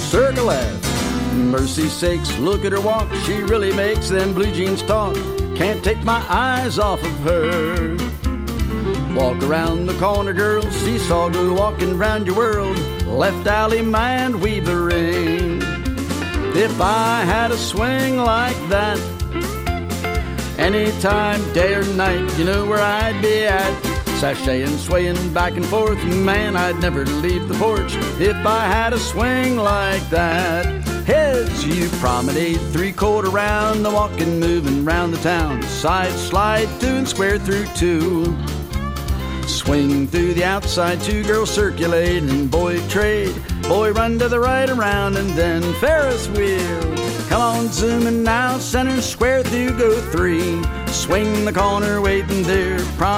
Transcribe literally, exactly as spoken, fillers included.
circle left. Mercy sakes, look at her walk. She really makes them blue jeans talk. Can't take my eyes off of her. Walk around the corner, girl. Seesaw, go walking round your world. Left alley, man, weave the ring. If I had a swing like that, anytime, day or night, you know where I'd be at. Sashaying, swaying back and forth, man, I'd never leave the porch if I had a swing like that. Heads, you promenade three-quarter round, the walking, moving round the town. Side, slide, two and square through two. Swing through the outside, two girls circulate and boy trade. Boy run to the right around and then Ferris wheel. Come on, zooming now, center square through, go three. Swing the corner, waiting there.